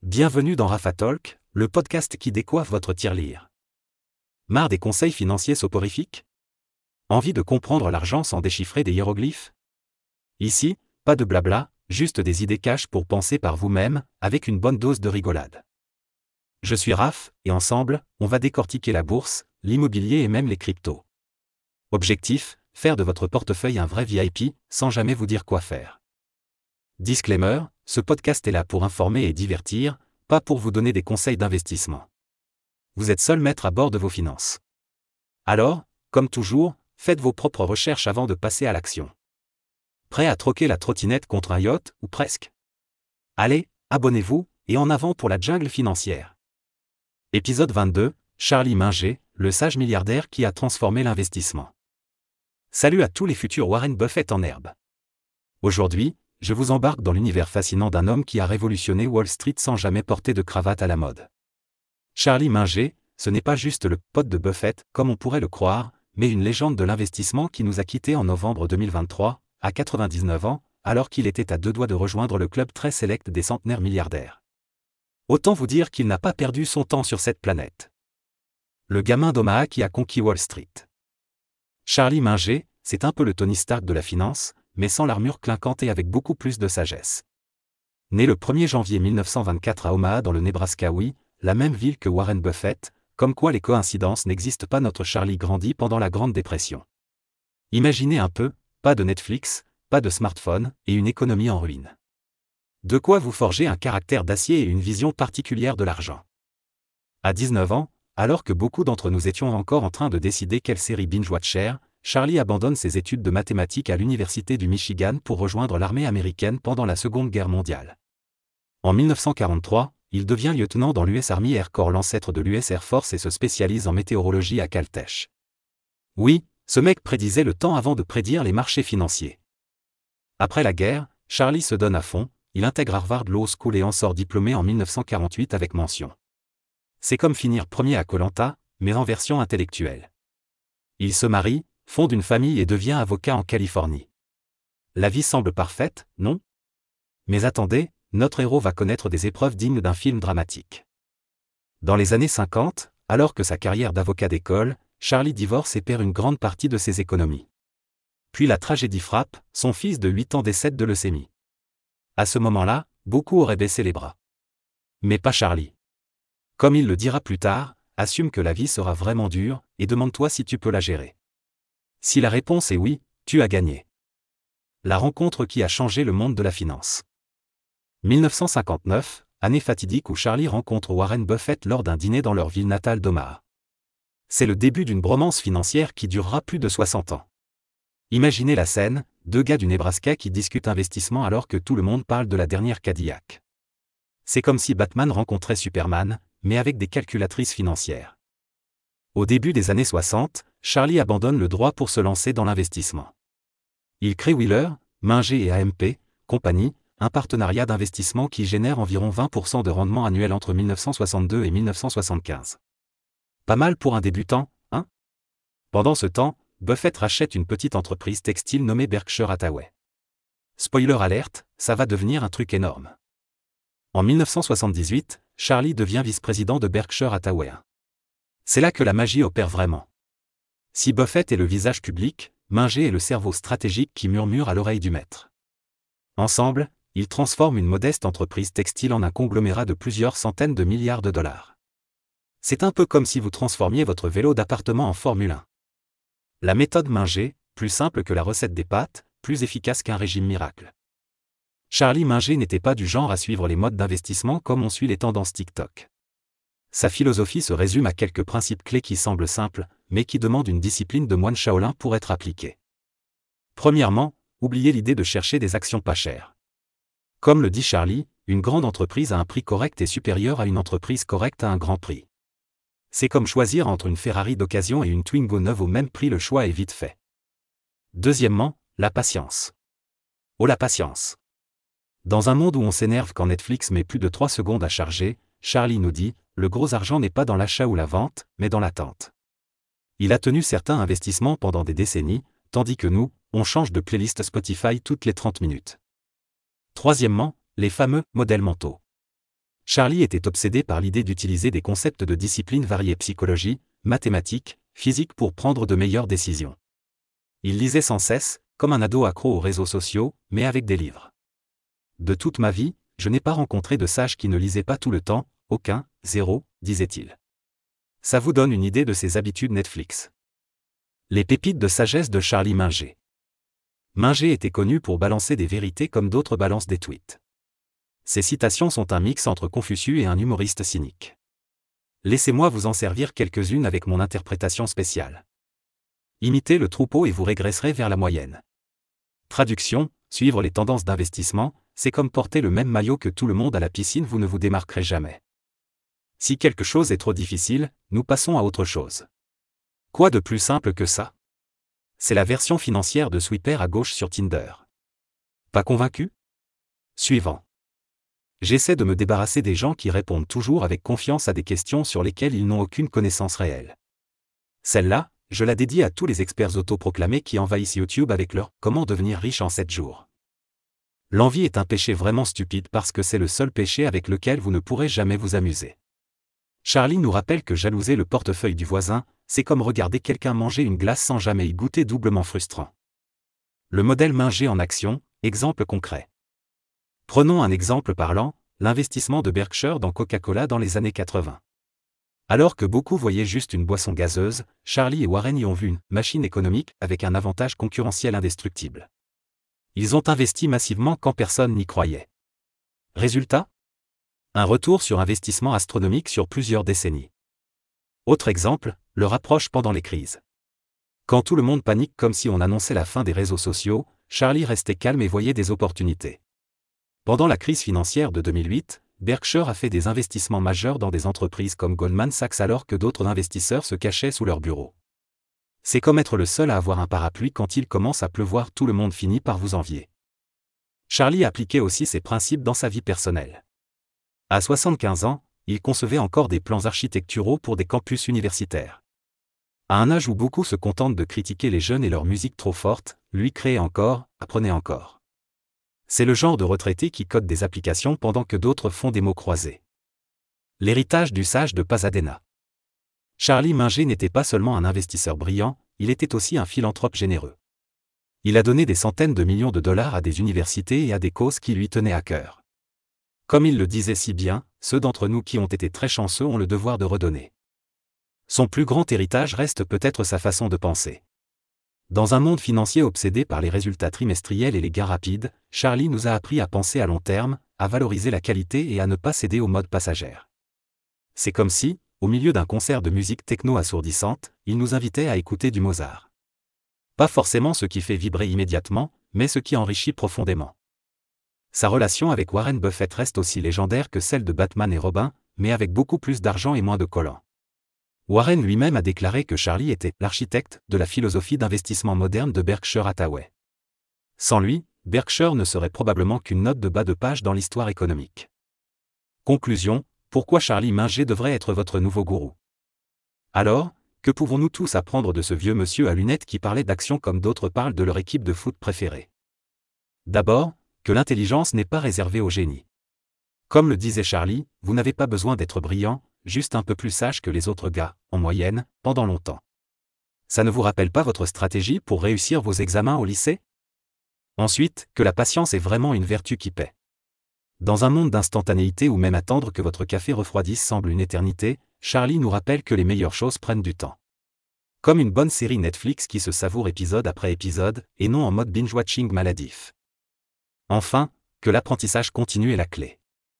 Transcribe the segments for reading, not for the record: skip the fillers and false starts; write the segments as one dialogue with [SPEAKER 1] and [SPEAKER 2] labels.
[SPEAKER 1] Bienvenue dans Rafa Talk, le podcast qui décoiffe votre tirelire. Marre des conseils financiers soporifiques? Envie de comprendre l'argent sans déchiffrer des hiéroglyphes? Ici, pas de blabla, juste des idées cash pour penser par vous-même, avec une bonne dose de rigolade. Je suis Raph, et ensemble, on va décortiquer la bourse, l'immobilier et même les cryptos. Objectif, faire de votre portefeuille un vrai VIP, sans jamais vous dire quoi faire. Disclaimer, ce podcast est là pour informer et divertir, pas pour vous donner des conseils d'investissement. Vous êtes seul maître à bord de vos finances. Alors, comme toujours, faites vos propres recherches avant de passer à l'action. Prêt à troquer la trottinette contre un yacht, ou presque? Allez, abonnez-vous, et en avant pour la jungle financière. Épisode 22, Charlie Munger, le sage milliardaire qui a transformé l'investissement. Salut à tous les futurs Warren Buffett en herbe. Aujourd'hui, je vous embarque dans l'univers fascinant d'un homme qui a révolutionné Wall Street sans jamais porter de cravate à la mode. Charlie Munger, ce n'est pas juste le pote de Buffett, comme on pourrait le croire, mais une légende de l'investissement qui nous a quittés en novembre 2023, à 99 ans, alors qu'il était à deux doigts de rejoindre le club très sélect des centenaires milliardaires. Autant vous dire qu'il n'a pas perdu son temps sur cette planète. Le gamin d'Omaha qui a conquis Wall Street. Charlie Munger, c'est un peu le Tony Stark de la finance, mais sans l'armure clinquante et avec beaucoup plus de sagesse. Né le 1er janvier 1924 à Omaha dans le Nebraska, oui, la même ville que Warren Buffett, comme quoi les coïncidences n'existent pas. Notre Charlie grandit pendant la Grande Dépression. Imaginez un peu, pas de Netflix, pas de smartphone, et une économie en ruine. De quoi vous forger un caractère d'acier et une vision particulière de l'argent. À 19 ans, alors que beaucoup d'entre nous étions encore en train de décider quelle série binge-watcher, Charlie abandonne ses études de mathématiques à l'université du Michigan pour rejoindre l'armée américaine pendant la Seconde Guerre mondiale. En 1943, il devient lieutenant dans l'US Army Air Corps, l'ancêtre de l'US Air Force, et se spécialise en météorologie à Caltech. Oui, ce mec prédisait le temps avant de prédire les marchés financiers. Après la guerre, Charlie se donne à fond, il intègre Harvard Law School et en sort diplômé en 1948 avec mention. C'est comme finir premier à Koh-Lanta, mais en version intellectuelle. Il se marie, fonde une famille et devient avocat en Californie. La vie semble parfaite, non? Mais attendez, notre héros va connaître des épreuves dignes d'un film dramatique. Dans les années 50, alors que sa carrière d'avocat décolle, Charlie divorce et perd une grande partie de ses économies. Puis la tragédie frappe, son fils de 8 ans décède de leucémie. À ce moment-là, beaucoup auraient baissé les bras. Mais pas Charlie. Comme il le dira plus tard, assume que la vie sera vraiment dure, et demande-toi si tu peux la gérer. Si la réponse est oui, tu as gagné. La rencontre qui a changé le monde de la finance. 1959, année fatidique où Charlie rencontre Warren Buffett lors d'un dîner dans leur ville natale d'Omaha. C'est le début d'une bromance financière qui durera plus de 60 ans. Imaginez la scène, deux gars du Nebraska qui discutent investissement alors que tout le monde parle de la dernière Cadillac. C'est comme si Batman rencontrait Superman, mais avec des calculatrices financières. Au début des années 60, Charlie abandonne le droit pour se lancer dans l'investissement. Il crée Wheeler, Munger et AMP, Company, un partenariat d'investissement qui génère environ 20% de rendement annuel entre 1962 et 1975. Pas mal pour un débutant, hein? Pendant ce temps, Buffett rachète une petite entreprise textile nommée Berkshire Hathaway. Spoiler alerte, ça va devenir un truc énorme. En 1978, Charlie devient vice-président de Berkshire Hathaway. C'est là que la magie opère vraiment. Si Buffett est le visage public, Munger est le cerveau stratégique qui murmure à l'oreille du maître. Ensemble, ils transforment une modeste entreprise textile en un conglomérat de plusieurs centaines de milliards de dollars. C'est un peu comme si vous transformiez votre vélo d'appartement en Formule 1. La méthode Munger, plus simple que la recette des pâtes, plus efficace qu'un régime miracle. Charlie Munger n'était pas du genre à suivre les modes d'investissement comme on suit les tendances TikTok. Sa philosophie se résume à quelques principes clés qui semblent simples, mais qui demandent une discipline de moine Shaolin pour être appliqués. Premièrement, oubliez l'idée de chercher des actions pas chères. Comme le dit Charlie, une grande entreprise à un prix correct est supérieure à une entreprise correcte à un grand prix. C'est comme choisir entre une Ferrari d'occasion et une Twingo neuve au même prix, le choix est vite fait. Deuxièmement, la patience. Oh la patience! Dans un monde où on s'énerve quand Netflix met plus de 3 secondes à charger, Charlie nous dit, le gros argent n'est pas dans l'achat ou la vente, mais dans l'attente. Il a tenu certains investissements pendant des décennies, tandis que nous, on change de playlist Spotify toutes les 30 minutes. Troisièmement, les fameux modèles mentaux. Charlie était obsédé par l'idée d'utiliser des concepts de disciplines variées psychologie, mathématiques, physique pour prendre de meilleures décisions. Il lisait sans cesse, comme un ado accro aux réseaux sociaux, mais avec des livres. De toute ma vie, je n'ai pas rencontré de sage qui ne lisait pas tout le temps, aucun, zéro, disait-il. Ça vous donne une idée de ses habitudes Netflix. Les pépites de sagesse de Charlie Munger. Munger était connu pour balancer des vérités comme d'autres balancent des tweets. Ses citations sont un mix entre Confucius et un humoriste cynique. Laissez-moi vous en servir quelques-unes avec mon interprétation spéciale. Imitez le troupeau et vous régresserez vers la moyenne. Traduction, suivre les tendances d'investissement, c'est comme porter le même maillot que tout le monde à la piscine, vous ne vous démarquerez jamais. Si quelque chose est trop difficile, nous passons à autre chose. Quoi de plus simple que ça? C'est la version financière de Swiper à gauche sur Tinder. Pas convaincu? Suivant. J'essaie de me débarrasser des gens qui répondent toujours avec confiance à des questions sur lesquelles ils n'ont aucune connaissance réelle. Celle-là, je la dédie à tous les experts autoproclamés qui envahissent YouTube avec leur « Comment devenir riche en 7 jours ». L'envie est un péché vraiment stupide parce que c'est le seul péché avec lequel vous ne pourrez jamais vous amuser. Charlie nous rappelle que jalouser le portefeuille du voisin, c'est comme regarder quelqu'un manger une glace sans jamais y goûter, doublement frustrant. Le modèle Munger en action, exemple concret. Prenons un exemple parlant, l'investissement de Berkshire dans Coca-Cola dans les années 80. Alors que beaucoup voyaient juste une boisson gazeuse, Charlie et Warren y ont vu une machine économique avec un avantage concurrentiel indestructible. Ils ont investi massivement quand personne n'y croyait. Résultat? Un retour sur investissement astronomique sur plusieurs décennies. Autre exemple, leur approche pendant les crises. Quand tout le monde panique comme si on annonçait la fin des réseaux sociaux, Charlie restait calme et voyait des opportunités. Pendant la crise financière de 2008, Berkshire a fait des investissements majeurs dans des entreprises comme Goldman Sachs alors que d'autres investisseurs se cachaient sous leur bureau. C'est comme être le seul à avoir un parapluie quand il commence à pleuvoir, tout le monde finit par vous envier. Charlie appliquait aussi ces principes dans sa vie personnelle. À 75 ans, il concevait encore des plans architecturaux pour des campus universitaires. À un âge où beaucoup se contentent de critiquer les jeunes et leur musique trop forte, lui créait encore, apprenait encore. C'est le genre de retraité qui code des applications pendant que d'autres font des mots croisés. L'héritage du sage de Pasadena. Charlie Munger n'était pas seulement un investisseur brillant, il était aussi un philanthrope généreux. Il a donné des centaines de millions de dollars à des universités et à des causes qui lui tenaient à cœur. Comme il le disait si bien, ceux d'entre nous qui ont été très chanceux ont le devoir de redonner. Son plus grand héritage reste peut-être sa façon de penser. Dans un monde financier obsédé par les résultats trimestriels et les gains rapides, Charlie nous a appris à penser à long terme, à valoriser la qualité et à ne pas céder aux modes passagères. C'est comme si, au milieu d'un concert de musique techno assourdissante, il nous invitait à écouter du Mozart. Pas forcément ce qui fait vibrer immédiatement, mais ce qui enrichit profondément. Sa relation avec Warren Buffett reste aussi légendaire que celle de Batman et Robin, mais avec beaucoup plus d'argent et moins de collants. Warren lui-même a déclaré que Charlie était l'architecte de la philosophie d'investissement moderne de Berkshire Hathaway. Sans lui, Berkshire ne serait probablement qu'une note de bas de page dans l'histoire économique. Conclusion, pourquoi Charlie Munger devrait être votre nouveau gourou? Alors, que pouvons-nous tous apprendre de ce vieux monsieur à lunettes qui parlait d'action comme d'autres parlent de leur équipe de foot préférée? D'abord, que l'intelligence n'est pas réservée au génie. Comme le disait Charlie, vous n'avez pas besoin d'être brillant, juste un peu plus sage que les autres gars, en moyenne, pendant longtemps. Ça ne vous rappelle pas votre stratégie pour réussir vos examens au lycée? Ensuite, que la patience est vraiment une vertu qui paie. Dans un monde d'instantanéité où même attendre que votre café refroidisse semble une éternité, Charlie nous rappelle que les meilleures choses prennent du temps. Comme une bonne série Netflix qui se savoure épisode après épisode, et non en mode binge-watching maladif. Enfin, que l'apprentissage continu est la clé.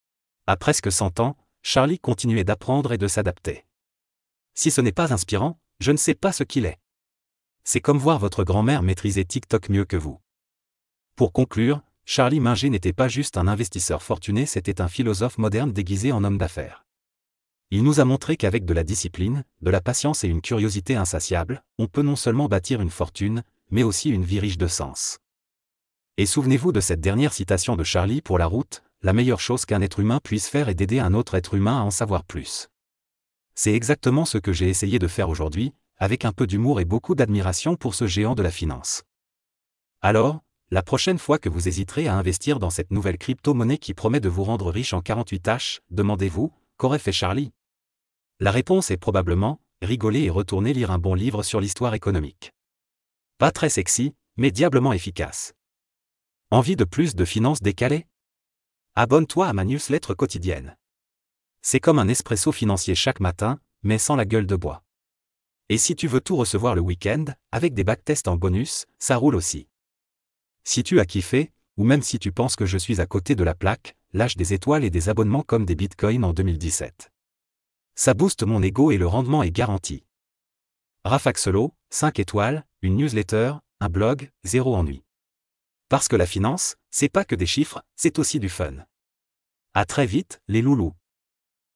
[SPEAKER 1] À presque 100 ans, Charlie continuait d'apprendre et de s'adapter. Si ce n'est pas inspirant, je ne sais pas ce qu'il est. C'est comme voir votre grand-mère maîtriser TikTok mieux que vous. Pour conclure, Charlie Munger n'était pas juste un investisseur fortuné, c'était un philosophe moderne déguisé en homme d'affaires. Il nous a montré qu'avec de la discipline, de la patience et une curiosité insatiable, on peut non seulement bâtir une fortune, mais aussi une vie riche de sens. Et souvenez-vous de cette dernière citation de Charlie pour la route, la meilleure chose qu'un être humain puisse faire est d'aider un autre être humain à en savoir plus. C'est exactement ce que j'ai essayé de faire aujourd'hui, avec un peu d'humour et beaucoup d'admiration pour ce géant de la finance. Alors, La prochaine fois que vous hésiterez à investir dans cette nouvelle crypto-monnaie qui promet de vous rendre riche en 48 tâches, demandez-vous, qu'aurait fait Charlie? La réponse est probablement, rigoler et retourner lire un bon livre sur l'histoire économique. Pas très sexy, mais diablement efficace. Envie de plus de finances décalées? Abonne-toi à ma newsletter quotidienne. C'est comme un espresso financier chaque matin, mais sans la gueule de bois. Et si tu veux tout recevoir le week-end, avec des backtests en bonus, ça roule aussi. Si tu as kiffé, ou même si tu penses que je suis à côté de la plaque, lâche des étoiles et des abonnements comme des bitcoins en 2017. Ça booste mon ego et le rendement est garanti. Rafaxelo, 5 étoiles, une newsletter, un blog, 0 ennui. Parce que la finance, c'est pas que des chiffres, c'est aussi du fun. À très vite, les loulous.